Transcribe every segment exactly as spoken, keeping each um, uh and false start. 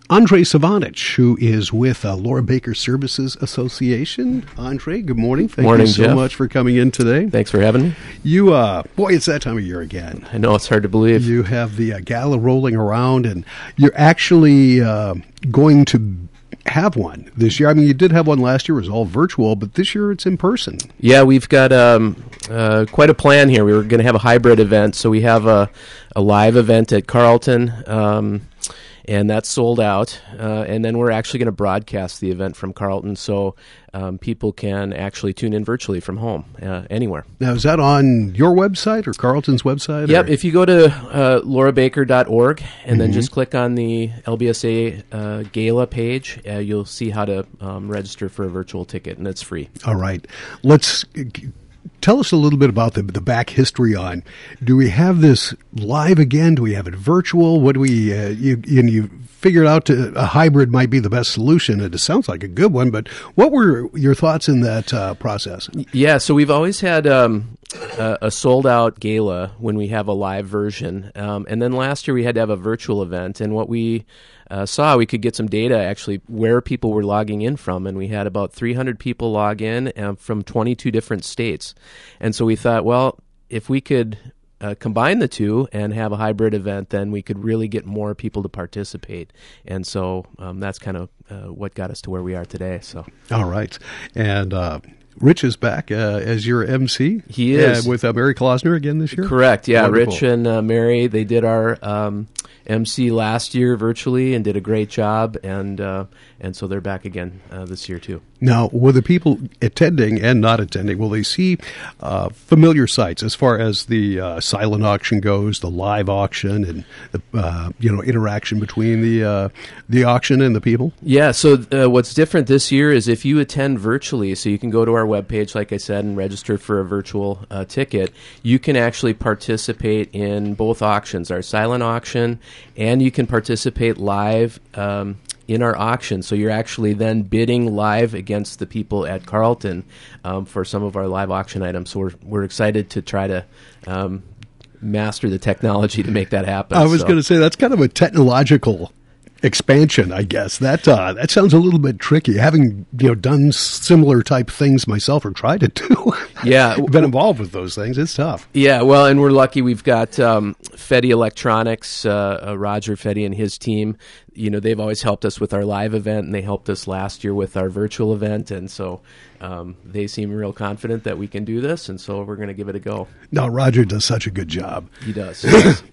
Andre Savanich, who is with uh, Laura Baker Services Association. Andre, good morning. Thank morning, you so Jeff. much for coming in today. Thanks for having me. You, uh, boy, it's that time of year again. I know it's hard to believe. You have the uh, gala rolling around, and you're actually uh, going to have one this year. I mean, you did have one last year. It was all virtual, but this year it's in person. Yeah, we've got um, uh, quite a plan here. We were going to have a hybrid event, so we have a, a live event at Carlton, um, and that's sold out. Uh, and then we're actually going to broadcast the event from Carlton, so um, people can actually tune in virtually from home, uh, anywhere. Now, is that on your website or Carlton's website? Yep, or? if you go to uh, laura baker dot org and Mm-hmm. then just click on the L B S A uh, Gala page, uh, you'll see how to um, register for a virtual ticket, and it's free. All right. Let's tell us a little bit about the the back history on. Do we have this live again? Do we have it virtual? What do we? Uh, you and you figured out to, a hybrid might be the best solution. It sounds like a good one. But what were your thoughts in that uh, process? Yeah, so we've always had um, a, a sold out gala when we have a live version, um, and then last year we had to have a virtual event. And what we Uh, saw we could get some data actually where people were logging in from, and we had about three hundred people log in uh, from twenty-two different states. And so we thought, well, if we could uh, combine the two and have a hybrid event, then we could really get more people to participate. And so um, that's kind of uh, what got us to where we are today. So, all right, and uh, Rich is back uh, as your M C. He is uh, with uh, Mary Klausner again this year. Correct. Yeah, Wonderful. Rich and uh, Mary, they did our Um, M C last year virtually and did a great job, and uh, and so they're back again uh, this year too. Now, will the people attending and not attending, will they see uh, familiar sites as far as the uh, silent auction goes, the live auction, and the uh, you know interaction between the uh, the auction and the people? Yeah. So uh, what's different this year is if you attend virtually, so you can go to our webpage, like I said, and register for a virtual uh, ticket. You can actually participate in both auctions, our silent auction, and you can participate live um, in our auction. So you're actually then bidding live against the people at Carlton um, for some of our live auction items. So we're we're excited to try to um, master the technology to make that happen. I was so. going to say that's kind of a technological expansion, I guess. That uh, that sounds a little bit tricky. Having you know done similar type things myself or tried to do, Yeah, been involved with those things. It's tough. Yeah, well, and we're lucky we've got um, Fetty Electronics, uh, uh, Roger Fetty and his team. You know, they've always helped us with our live event, and they helped us last year with our virtual event, and so um, they seem real confident that we can do this, and so we're going to give it a go. No, Roger does such a good job. He does.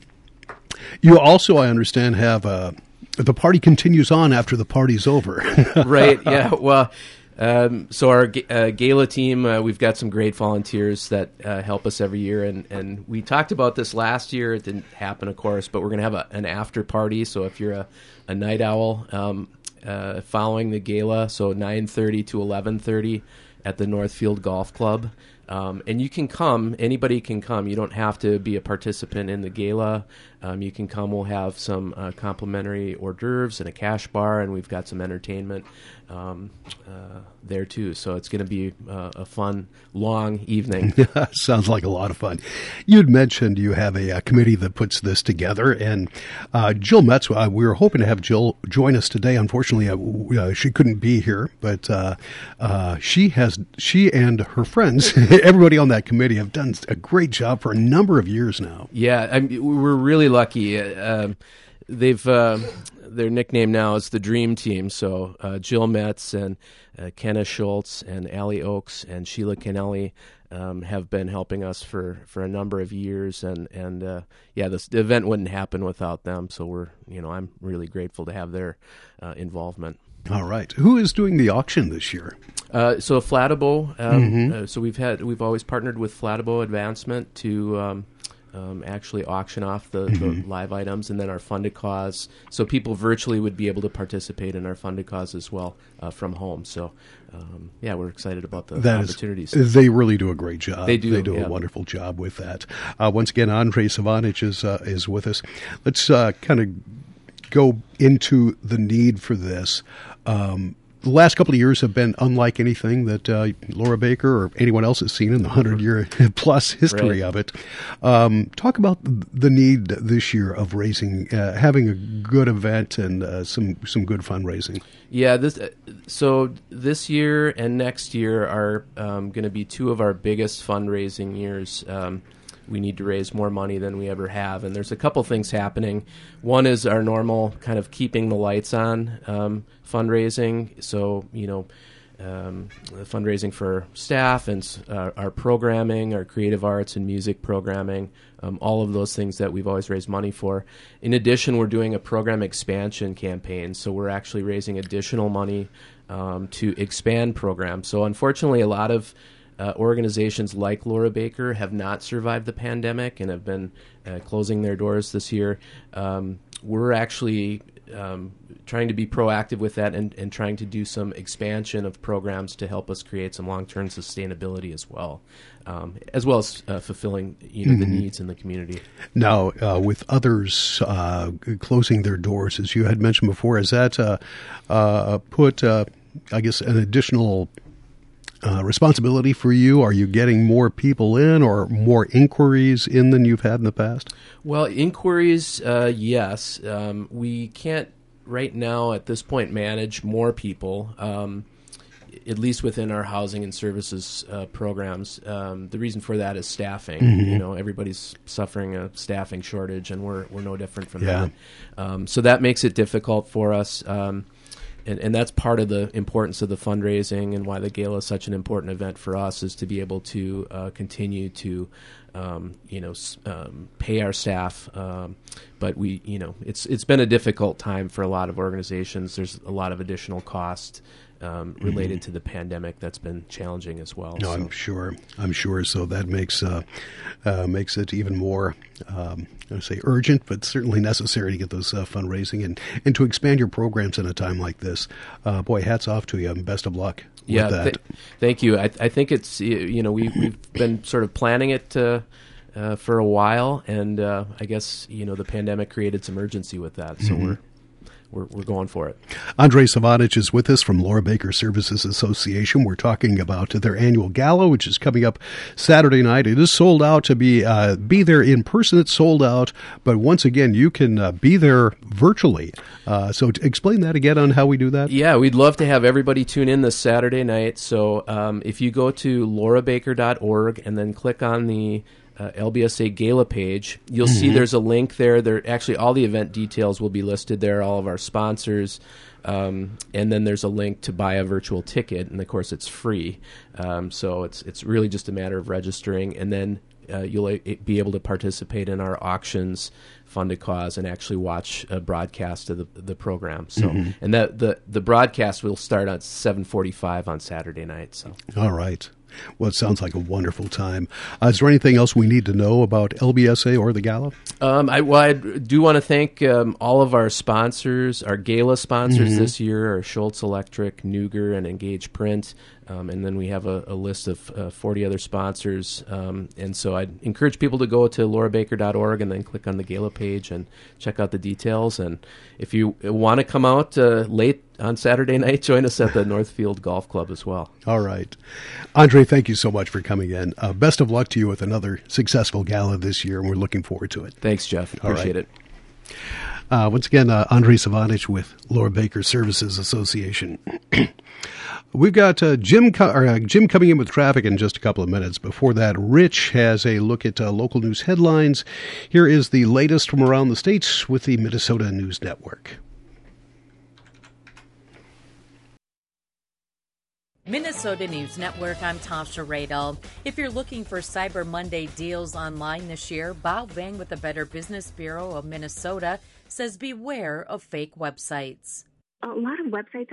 You also, I understand, have uh, the party continues on after the party's over. Right, yeah, well... Um, so our uh, gala team, uh, we've got some great volunteers that uh, help us every year, and, and we talked about this last year. It didn't happen, of course, but we're going to have a, an after party. So if you're a, a night owl um, uh, following the gala, so nine thirty to eleven thirty at the Northfield Golf Club. Um, and you can come, anybody can come. You don't have to be a participant in the gala. Um, you can come. We'll have some uh, complimentary hors d'oeuvres and a cash bar, and we've got some entertainment um, uh, there too. So it's going to be uh, a fun, long evening. Sounds like a lot of fun. You'd mentioned you have a, a committee that puts this together, and uh, Jill Metz, uh, we were hoping to have Jill join us today. Unfortunately, uh, uh, she couldn't be here, but uh, uh, she has, she and her friends, everybody on that committee have done a great job for a number of years now. Yeah, I mean, we're really lucky. Uh, um, they've uh, their nickname now is the Dream Team. So uh, Jill Metz and uh, Kenna Schultz and Allie Oakes and Sheila Kennelly um, have been helping us for, for a number of years. And and uh, yeah, this the event wouldn't happen without them. So we're you know I'm really grateful to have their uh, involvement. All right. Who is doing the auction this year? Uh, so Flatibo. Um, Mm-hmm. uh, so we've had we've always partnered with Flatibo Advancement to um, um, actually auction off the, Mm-hmm. the live items, and then our funded cause. So people virtually would be able to participate in our funded cause as well uh, from home. So um, yeah, we're excited about the That opportunities. Is, they really do a great job. They do, They do yeah. a wonderful job with that. Uh, once again, Andre Savanich is uh, is with us. Let's uh, kind of go into the need for this. Um, the last couple of years have been unlike anything that uh, Laura Baker or anyone else has seen in the hundred-year plus history Right. of it. Um, talk about the need this year of raising, uh, having a good event and uh, some some good fundraising. Yeah, this uh, so this year and next year are um, going to be two of our biggest fundraising years. Um, we need to raise more money than we ever have, and there's a couple things happening. One is our normal kind of keeping the lights on um, fundraising. So you know, um, fundraising for staff and uh, our programming, our creative arts and music programming. Um, all of those things that we've always raised money for. In addition, we're doing a program expansion campaign, so we're actually raising additional money um, to expand programs. So unfortunately, a lot of uh, organizations like Laura Baker have not survived the pandemic and have been uh, closing their doors this year. Um, we're actually um, trying to be proactive with that and, and trying to do some expansion of programs to help us create some long-term sustainability as well. Um, as well as uh, fulfilling, you know, mm-hmm. the needs in the community. Now, uh, with others uh, closing their doors, as you had mentioned before, has that uh, uh, put, uh, I guess, an additional uh, responsibility for you? Are you getting more people in or more inquiries in than you've had in the past? Well, inquiries, uh, yes. Um, we can't right now at this point manage more people. Um, at least within our housing and services uh, programs. Um, the reason for that is staffing. Mm-hmm. You know, everybody's suffering a staffing shortage, and we're we're no different from yeah. that. Um, so that makes it difficult for us, um, and, and that's part of the importance of the fundraising and why the gala is such an important event for us, is to be able to uh, continue to, um, you know, um, pay our staff. Um, but we, you know, it's it's been a difficult time for a lot of organizations. There's a lot of additional cost Um, related mm-hmm. to the pandemic that's been challenging as well. No, so. I'm sure. I'm sure. So that makes uh, uh, makes it even more, um, I would say, urgent, but certainly necessary to get those uh, fundraising and, and to expand your programs in a time like this. Uh, boy, hats off to you, and best of luck with yeah, that. Th- thank you. I, I think it's, you know, we, we've been sort of planning it uh, uh, for a while, and uh, I guess, you know, the pandemic created some urgency with that, so mm-hmm. we're We're, we're going for it. Andrej Savanich is with us from Laura Baker Services Association. We're talking about their annual gala, which is coming up Saturday night. It is sold out. To be uh, be there in person, it's sold out. But once again, you can uh, be there virtually. Uh, so to explain that again on how we do that. Yeah, we'd love to have everybody tune in this Saturday night. So um, if you go to laura baker dot org and then click on the Uh, L B S A Gala page, you'll mm-hmm. see there's a link there. There actually all the event details will be listed there, all of our sponsors, um, and then there's a link to buy a virtual ticket, and of course it's free. Um, so it's it's really just a matter of registering, and then uh, you'll a- be able to participate in our auctions, fund a cause, and actually watch a broadcast of the the program. So mm-hmm. and that the the broadcast will start at seven forty-five on Saturday night. So all right. Well, it sounds like a wonderful time. Uh, is there anything else we need to know about L B S A or the gala? Um, I, well, I do want to thank um, all of our sponsors, our gala sponsors mm-hmm. this year are Schultz Electric, Nuger, and Engage Print. Um, and then we have a, a list of uh, forty other sponsors. Um, and so I'd encourage people to go to laura baker dot org and then click on the gala page and check out the details. And if you want to come out uh, late on Saturday night, join us at the Northfield Golf Club as well. All right. Andrej, thank you so much for coming in. Uh, best of luck to you with another successful gala this year, and we're looking forward to it. Thanks, Jeff. Appreciate right. it. Uh, once again, uh, Andrej Savanich with Laura Baker Services Association. We've got uh, Jim co- or, uh, Jim coming in with traffic in just a couple of minutes. Before that, Rich has a look at uh, local news headlines. Here is the latest from around the states with the Minnesota News Network. Minnesota News Network, I'm Tasha Radel. If you're looking for Cyber Monday deals online this year, Bob Vang with the Better Business Bureau of Minnesota says beware of fake websites. A lot of websites